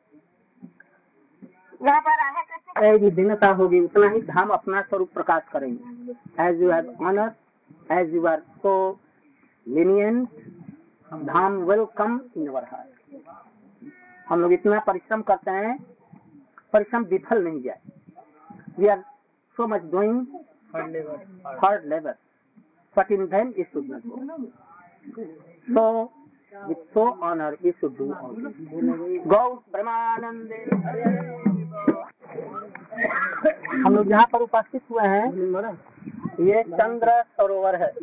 यहाँ पर राधा कृष्ण की भिन्नता होगी, उतना ही धाम अपना स्वरूप प्रकाश करेंगे। As you have honour, as you are so lenient, Dham will come in our heart। हम लोग इतना परिश्रम करते हैं, परिश्रम विफल नहीं जाए। We are so much doing hard labor, but in vain it should not go। So with so honor we should do all this। गौ ब्रह्मानंदे। हम लोग यहाँ पर उपस्थित हुए हैं, ये चंद्र सरोवर है।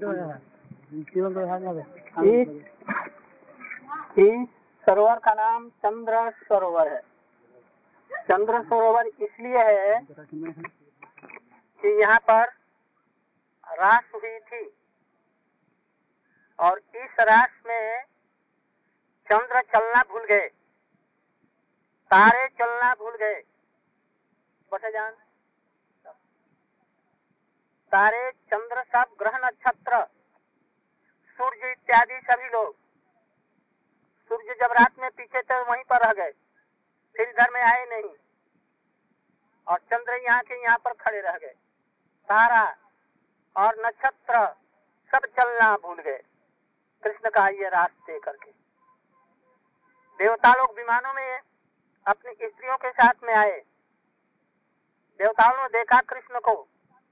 इस सरोवर का नाम चंद्र सरोवर है। चंद्र सरोवर इसलिए है कि यहाँ पर रास हुई थी और इस रास में चंद्र चलना भूल गए, तारे चलना भूल गए। बता जान, तारे, चंद्र, सब ग्रह, नक्षत्र, सूर्य इत्यादि सभी लोग। सूर्य जब रात में पीछे थे वहीं पर रह गए, फिर इधर में आए नहीं, और चंद्र यहाँ के यहाँ पर खड़े रह गए। तारा और नक्षत्र सब चलना भूल गए कृष्ण का ये रास्ते करके। देवता लोग विमानों में अपनी स्त्रियों के साथ में आए। देवताओं ने देखा कृष्ण को,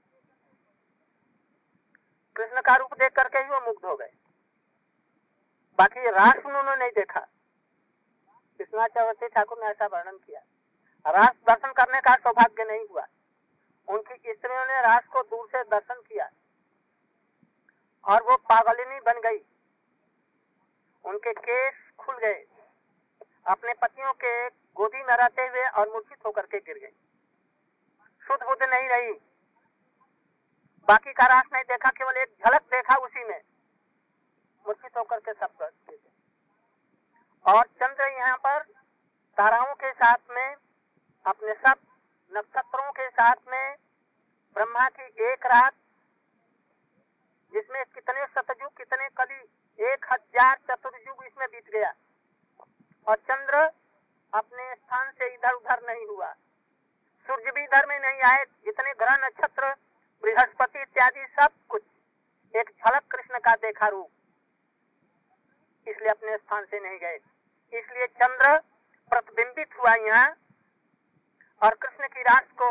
कृष्ण का रूप देख करके ही वो मुग्ध हो गए। बाकी रास उन्होंने नहीं देखा। कृष्णाचार्य ठाकुर ने ऐसा वर्णन किया, रास दर्शन करने का सौभाग्य नहीं हुआ। उनकी स्त्रियों ने रास को दूर से दर्शन किया और वो पागलिनी बन गई। उनके केस खुल गए, अपने पतियों के गोदी में रहते हुए और मूर्छित होकर के गिर गई। शुद्ध बुद्ध नहीं रही, बाकी का रास नहीं देखा, केवल एक झलक देखा, उसी में मूर्छित होकर के सब गिर गए। और चंद्र यहाँ पर ताराओं के साथ में, अपने सब नक्षत्रों के साथ में, ब्रह्मा की एक रात जिसमें कितने सतयुग कितने कली, 1000 चतुर्युग इसमें बीत गया, और चंद्र अपने स्थान से इधर उधर नहीं हुआ। सूर्य भी इधर में नहीं आए, जितने ग्रह नक्षत्र बृहस्पति इत्यादि सब कुछ एक झलक कृष्ण का देखा रूप, इसलिए अपने स्थान से नहीं गए। इसलिए चंद्र प्रतिबिंबित हुआ यहाँ और कृष्ण की रास को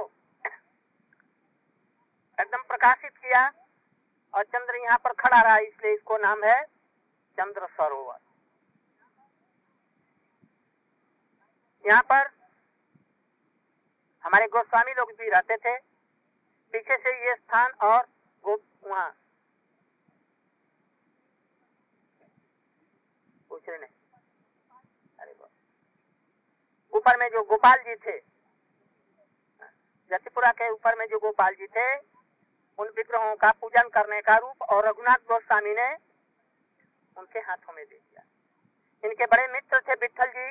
एकदम प्रकाशित किया, और चंद्र यहाँ पर खड़ा रहा, इसलिए इसको नाम है चंद्र सरोवर। यहाँ पर हमारे गोस्वामी लोग भी रहते थे। पीछे से ये स्थान और वहाँ पूछ रहे नहीं, अरे ऊपर में जो गोपाल जी थे, जतिपुरा के ऊपर में जो गोपाल जी थे, उन विग्रहों का पूजन करने का रूप और रघुनाथ गोस्वामी ने उनके हाथों में दे दिया। इनके बड़े मित्र थे विठल जी,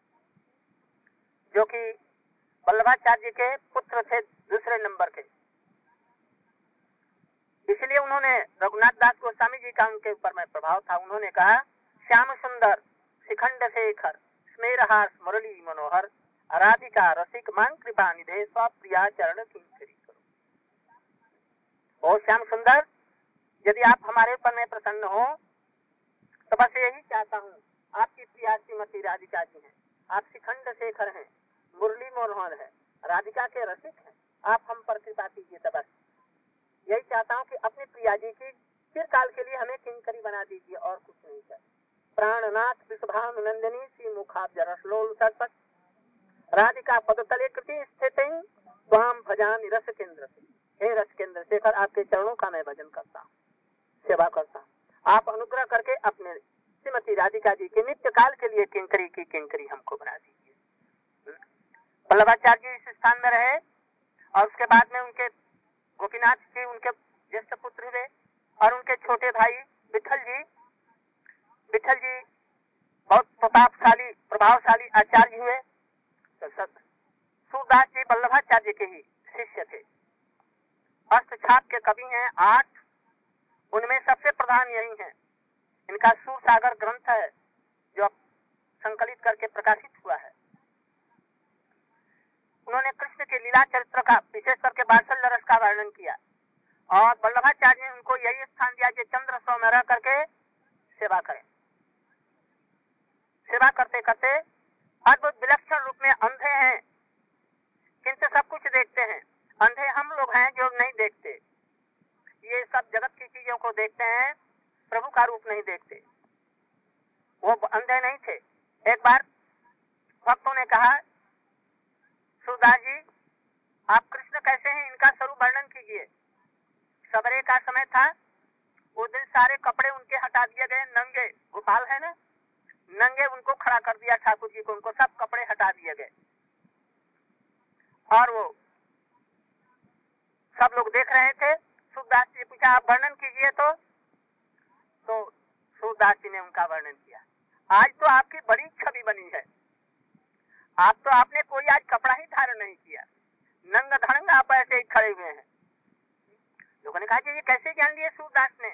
जो कि वल्लभाचार्य जी के पुत्र थे दूसरे नंबर के। इसलिए उन्होंने, रघुनाथ दास गोस्वामी जी का उनके ऊपर में प्रभाव था, उन्होंने कहा, श्याम सुंदर शिखंड शेखर स्मेरहास मुरली मनोहर राधिका रसिक मां कृपा निधे स्वप्रिया चरण किंकरी करो। ओ श्याम सुंदर, यदि आप हमारे ऊपर में प्रसन्न हो तो बस यही चाहता हूँ, आपकी प्रिया श्रीमती राधिका जी हैं, आप शिखंड शेखर हैं, मुरली मनोहर है, राधिका के रसिक हैं, आप हम पर कृपा कीजिए। तो बस यही चाहता हूँ कि अपनी प्रिया जी की चिरकाल के लिए हमें किंकरी बना दीजिए, और कुछ नहीं चाहिए। प्राणनाथ विषभानु नंदिनी सी मुखाब्ज रसलोल सरपट राधिका पदतले कृति स्थित स्वाम भजामि रस केंद्र से। हे रस केंद्र शेखर, आपके चरणों का मैं भजन करता हूँ, सेवा करता हूँ। आप अनुग्रह करके अपने श्रीमती राधिका जी के नित्य काल के लिए किंकरी की किंकरी हमको बना दीजिए। वल्लभाचार्य जी इस स्थान में रहे और उसके बाद में उनके गोपीनाथ जी उनके ज्येष्ठ पुत्र हुए और उनके छोटे भाई विठल जी बहुत प्रतापशाली प्रभावशाली आचार्य हुए। तो सूरदास जी वल्लभाचार्य के ही शिष्य थे। अष्टछाप के कवि हैं 8, उनमें सबसे प्रधान यही है। इनका सूर सागर ग्रंथ है जो संकलित करके प्रकाशित हुआ है। उन्होंने कृष्ण के लीला चरित्र का विशेष करके वात्सल्य रस का वर्णन किया और वल्लभाचार्य ने उनको यही स्थान दिया कि चंद्र सौ में रह करके सेवा करें। सेवा करते करते अद्भुत विलक्षण रूप में अंधे हैं किंतु सब कुछ देखते हैं। अंधे हम लोग हैं जो नहीं देखते, ये सब जगत की चीजों को देखते हैं, प्रभु का रूप नहीं देखते। वो अंधे नहीं थे। एक बार भक्तों ने कहा, सूरदास जी आप कृष्ण कैसे हैं, इनका स्वरूप वर्णन कीजिए। सवेरे का समय था, उस दिन सारे कपड़े उनके हटा दिए गए, नंगे गोपाल है ना, नंगे उनको खड़ा कर दिया ठाकुर जी को, उनको सब कपड़े हटा दिए गए और वो सब लोग देख रहे थे। सूरदास जी पूछा आप वर्णन कीजिए तो सूरदास जी ने उनका वर्णन किया। आज तो आपकी बड़ी छवि बनी है, आप तो आपने कोई आज कपड़ा ही धारण नहीं किया, नंग धड़ंग आप ऐसे ही खड़े हुए हैं। लोगों ने कहा कि ये कैसे जान लिए सूरदास ने।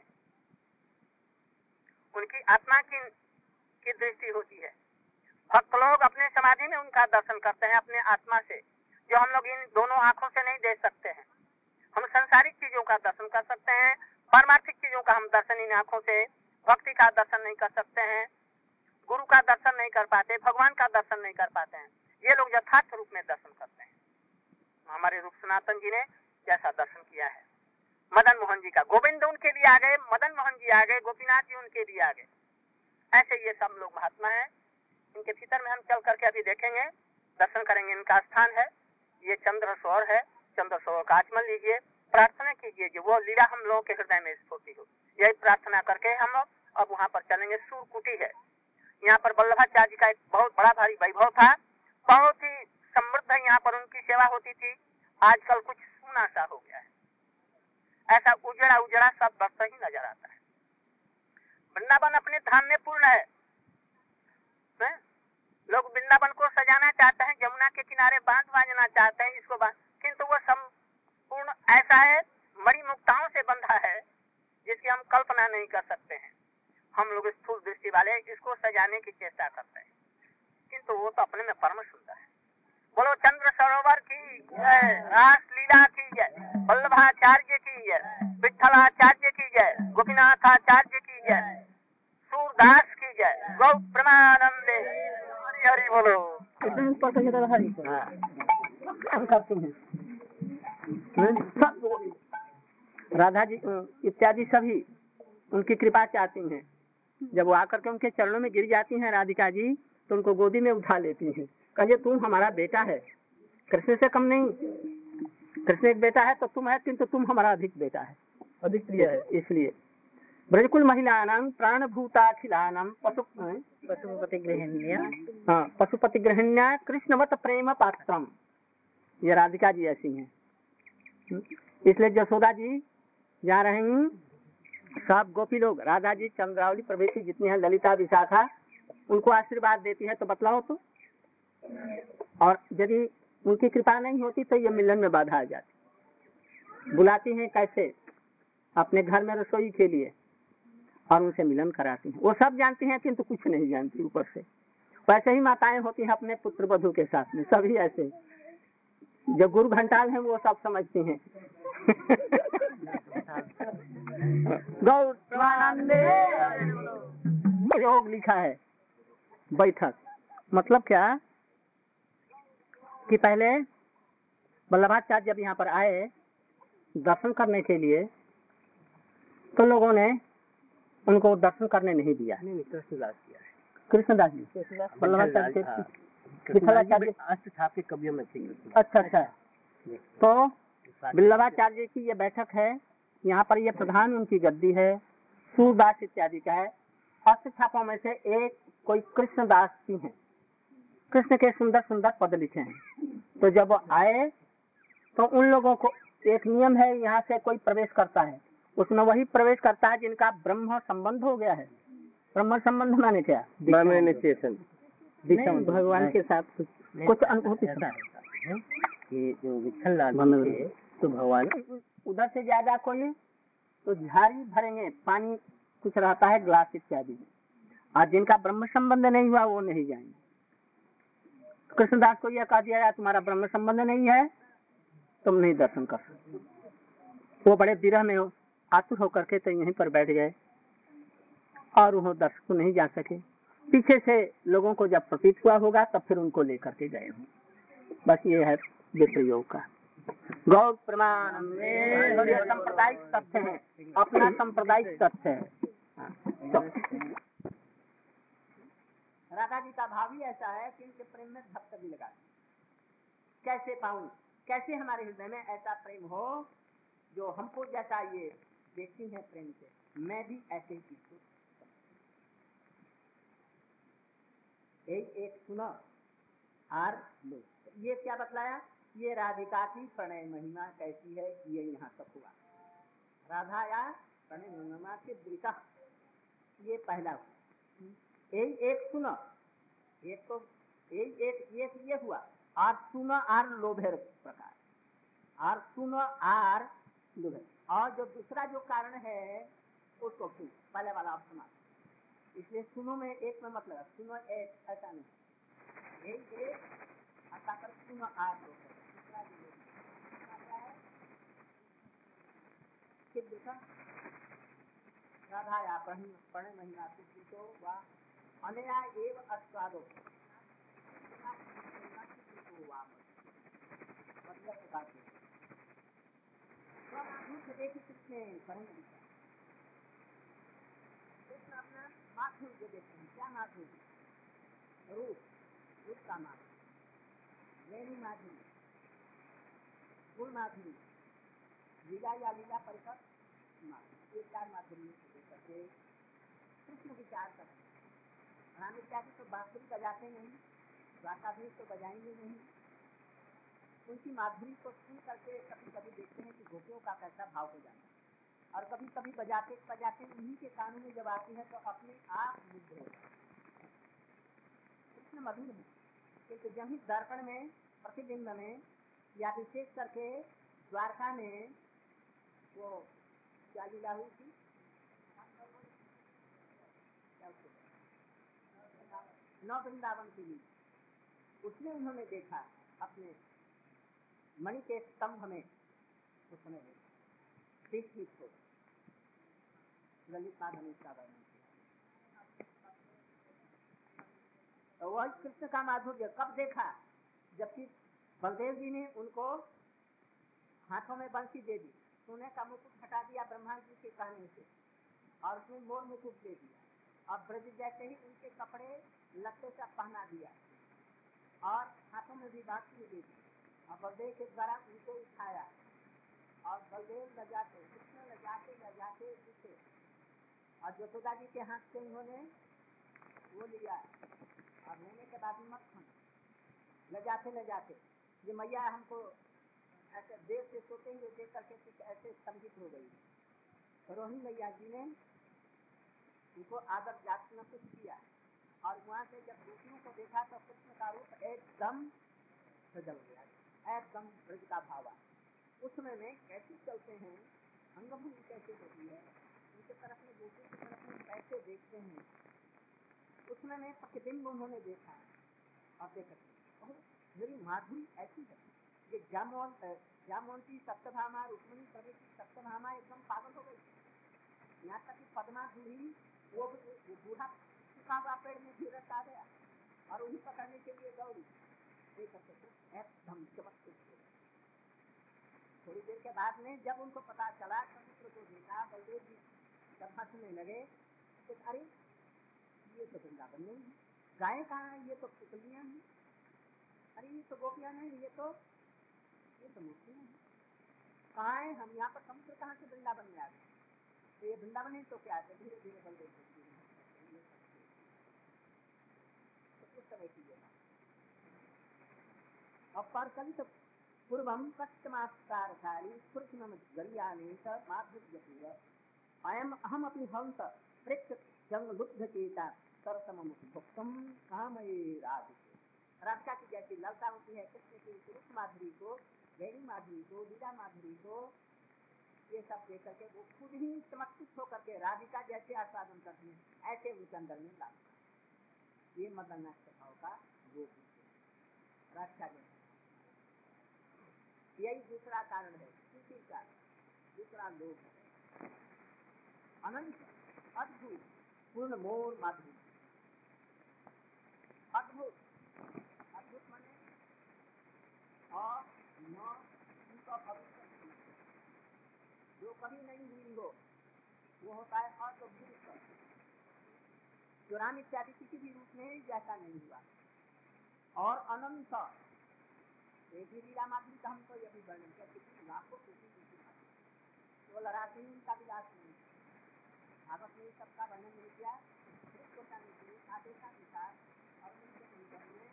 उनकी आत्मा की दृष्टि होती है। भक्त लोग अपने समाधि में उनका दर्शन करते हैं अपने आत्मा से, जो हम लोग इन दोनों आंखों से नहीं देख सकते हैं। हम संसारिक चीजों का दर्शन कर सकते हैं, पारमार्थिक चीजों का हम दर्शन इन आंखों से, भक्ति का दर्शन नहीं कर सकते हैं, गुरु का दर्शन नहीं कर पाते, भगवान का दर्शन नहीं कर पाते हैं। ये लोग यथार्थ रूप में दर्शन करते हैं। हमारे रूप सनातन जी ने जैसा दर्शन किया है। मदन मोहन जी का, गोविंद उनके लिए आ गए, मदन मोहन जी आ गए, गोपीनाथ जी उनके लिए आ गए। ऐसे ये सब लोग महात्मा हैं। इनके भीतर में हम चल करके अभी देखेंगे, दर्शन करेंगे। इनका स्थान है, ये चंद्र सौर है। चंद्र सौर का आचमन लीजिए, प्रार्थना कीजिए कि वो लीला हम लोगों के हृदय में स्फूर्ति हो। यही प्रार्थना करके हम लोग अब वहाँ पर चलेंगे। सूरकुटी है, यहाँ पर वल्लभाचार्य जी का एक बहुत बड़ा भारी वैभव था, बहुत ही समृद्ध यहाँ पर उनकी सेवा होती थी। आजकल कुछ सूना सा हो गया है, ऐसा उजड़ा उजड़ा सब बस ही नजर आता है। वृंदावन अपने धाम में पूर्ण है। लोग वृंदावन को सजाना चाहते हैं, यमुना के किनारे बांध बांधना चाहते हैं इसको, किंतु वो संपूर्ण ऐसा है, मणि मुक्ताओं से बंधा है जिसकी हम कल्पना नहीं कर सकते हैं। हम लोग स्थूल दृष्टि वाले इसको सजाने की चेष्टा करते हैं, किंतु वो तो अपने में परम सुंदर है। बोलो चंद्र सरोवर की जय, रास लीला की जय, वल्लभाचार्य की जय, विठलाचार्य की जय, गोपीनाथाचार्य की जय, सूरदास की जय, गौ प्रेमानंदे। हरि हरि बोलो। राधा जी इत्यादि सभी उनकी कृपा चाहती हैं। जब वो आकर के उनके चरणों में गिर जाती हैं राधिका जी, तो उनको गोदी में उठा लेती हैं। कहिए तुम हमारा बेटा है, कृष्ण से कम नहीं। कृष्ण एक बेटा है तो तुम है, किंतु तुम हमारा अधिक बेटा है, अधिक प्रिय है। इसलिए ब्रजकुल महिलानां प्राणभूताखिलानां पशुपति गृहिण्या कृष्णवत प्रेम पात्रम। ये राधिका जी ऐसी हैं। इसलिए जसोदा जी जा रही, सब गोपी लोग, राधा जी, चंद्रावली प्रभृति जितनी है, ललिता विशाखा, उनको आशीर्वाद देती है। तो बतलाओ तो, और यदि उनकी कृपा नहीं होती तो ये मिलन में बाधा आ जाती। बुलाती हैं कैसे, अपने घर में रसोई के लिए, और उनसे मिलन कराती हैं। वो सब जानती हैं किंतु कुछ नहीं जानती ऊपर से। वैसे ही माताएं होती हैं अपने पुत्र वधू के साथ में, सभी ऐसे। जो गुरु घंटाल हैं वो सब समझती हैं। योग लिखा है बैठक, मतलब क्या कि पहले वल्लभाचार्य जब यहाँ पर आए दर्शन करने के लिए, तो लोगों ने उनको दर्शन करने नहीं दिया। नहीं, कृष्णदास किया है। कृष्णदास जी, वल्लभाचार्य विठलाचार्य अष्ट छाप के कवियों में थे। अच्छा। तो वल्लभाचार्य की ये बैठक है, यहाँ पर ये प्रधान उनकी गद्दी है, सूरदास इत्यादि का है। अष्ट छापों में से एक कोई कृष्णदास जी हैं, कृष्ण के सुंदर सुंदर पद लिखे हैं। तो जब वो आए तो उन लोगों को एक नियम है, यहाँ से कोई प्रवेश करता है उसमें वही प्रवेश करता है जिनका ब्रह्म संबंध हो गया है। ब्रह्म संबंध माने क्या? भगवान के साथ कुछ अनुभूति ऐसा है कि जो विठल लाल थे तो भगवान उधर से ज्यादा कोई तो झाड़ी भरेंगे, पानी कुछ रहता है ग्लास इत्यादि, और जिनका ब्रह्म संबंध नहीं हुआ वो नहीं जाएंगे। कृष्णदास को यह कह दिया गया तुम्हारा ब्रह्म संबंध नहीं है, तुम नहीं दर्शन कर सकते। वो बड़े विरह में आतुर होकर के तो यहीं पर बैठ गए और वो दर्शक को नहीं जा सके। पीछे से लोगों को जब प्रतीत हुआ होगा तब फिर उनको लेकर के गए हों। बस ये है विप्रयोग का। गौर प्रमाण सांप्रदायिक तथ्य है, अपना सांप्रदायिक तथ्य है। राधा जी का भाव ही ऐसा है कि इनके प्रेम में धक्का भी लगा। कैसे पाऊं, कैसे हमारे हृदय में ऐसा प्रेम हो जो हमको जैसा ये देखती है प्रेम से, मैं भी ऐसे ही चीज। एक सुनो आर लो। ये क्या बतलाया? ये राधिका की प्रणय महिमा कैसी है, ये यहाँ तक हुआ। राधा या प्रणय महिमा के दृष्टा ये पहला हुआ। एक सुनो, एक तो एक ये हुआ। और सुनो आर लोभेर प्रकार, और सुनो आर लोभेर। और जो दूसरा जो कारण है उसको सुनो, पहले वाला आप सुना। इसलिए सुनो में एक में मतलब सुनो एक ऐसा नहीं, एक आता कर सुनो आर लोभेर। देखा राधा या प्रणय महिमा तो वह अनया एव अस्वादो अपना माधुर्य देखते हैं। क्या माधुर्य? रूप का माधुर्य, वेणी माधुर्य, गुण माधुर्य, लीला या लीला परिकर माधुर्य, ये चार माधुर्य करके कृष्ण विचार करते हैं। राम इत्यादि तो बांसुरी बजाते नहीं, द्वारकाधीश तो बजाएंगे नहीं। उनकी माधुरी को सुन करके कभी कभी देखते हैं कि गोपियों का कैसा भाव हो जाता है, और कभी कभी बजाते बजाते उन्हीं के कानों में जब आती है तो अपने आप मुग्ध हो जाता है। कृष्ण मधुर है, किंतु जब ही दर्पण में प्रतिबिंब में या विशेष करके द्वारका में वो क्या लीला हुई थी, नौ वृंदावन की लीला, उसमें उन्होंने देखा अपने मणि के स्तंभ में, उसने देखा ललित माधव का वर्णन किया। तो वह कृष्ण का माधुर्य कब देखा? जबकि बलदेव जी ने उनको हाथों में बंसी दे दी, सोने का मुकुट हटा दिया ब्रह्मा जी के कहने से, और उसमें मोर मुकुट दे दिया, और ब्रज जैसे ही उनके कपड़े लत्ते से पहना दिया, और हाथों में भी बांसुरी दे दी, और बलदेव के द्वारा उनको उठाया, और बलदेव लजाते कृष्ण लजाते उठे, और यशोदा जी के हाथ से उन्होंने वो लिया, और लेने के बाद मक्खन लजाते ये मैया हमको ऐसे देर से सोते ही देख करके कुछ ऐसे स्तंभित हो गई। रोहिणी मैया जी ने उनको आदर जातना कुछ किया, और वहाँ से जब गोपियों को देखा तो कृष्ण का रूप एकदम सजल गया, एकदम ब्रज का भावा। उस समय में कैसे चलते हैं, अंगभूमि कैसे होती है, उनके तरफ में गोपियों की तरफ में कैसे देखते हैं, उसमें में प्रतिबिंब उन्होंने देखा। और देखते मेरी माधुरी ऐसी है, ये जामवंती सप्तभामा, रुक्मिणी प्रभृति सप्तभामा एकदम पागल हो गई। यहाँ तक कि पद्मा दूरी वो बूढ़ा सूखा हुआ पेड़ में धीरज आ गया, और उन्हीं पकड़ने के लिए दौड़ी, एकदम चमकते। थोड़ी देर के बाद में जब उनको पता चला, समुद्र को देखा, बलदेव जी जब हंसने लगे, तो अरे ये तो वृंदावन नहीं है, गायें कहाँ है, ये तो पुतलियां हैं, अरे ये तो गोपियां नहीं, ये तो मूर्तियां हैं, कहाँ है, हम यहाँ पर समुद्र कहाँ से वृंदावन में आ गए, तो ये वृंदावन है तो क्या है, धीरे धीरे बलदेव तो उस तरह की और पर कलित पूर्वम कष्टमास्कारधारी कृष्णम गलियाने स माधुर्यपूर अयम अहम अपनी हंस प्रेक्ष जंग लुब्ध चेता सरसम भक्तम कामये राधिके। राधिका की जैसी ललता होती है कृष्ण की पुरुष माधुरी को, गैरी माधुरी को, लीला माधुरी को, ये सब देख करके वो खुद ही चमत्कृत होकर के राधिका जैसे आस्वादन करते हैं, ऐसे उनके अंदर में लाता। ये मदन भाव का रूप राधिका जैसे, यही दूसरा कारण है, किसी का दूसरा लोक है अनंत अद्भुत पूर्ण मोर माधुरी। अद्भुत अद्भुत माने और न उनका भविष्य जो कभी नहीं हुई हो वो होता है अद्भुत, जो राम इत्यादि किसी भी रूप में जैसा नहीं हुआ। और अनंत एक ही लीला माधुरी का हम तो यही वर्णन कर किसी लाखों कोटि तो लड़ाती का विलास नहीं, भागवत में सबका वर्णन नहीं किया, को करने के लिए आदेशा विचार और उनके अंदर में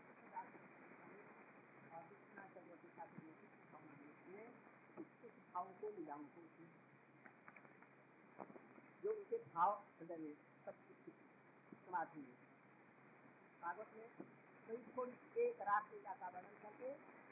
और जितना चलवती छात्र में कुछ भावों को लीलाओं को जो उनके भाव हृदय में सब समाधि में भागवत में कोई थोड़ी एक रात लीला का वर्णन करके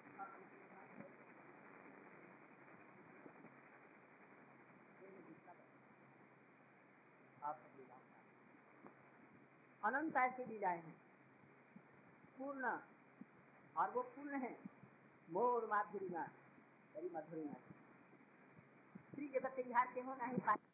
अनंत ऐसी लीलाएं हैं पूर्ण, और वो पूर्ण है मोर माधुरी में, बड़ी मधुरी में श्री जगत के हो नहीं पाए।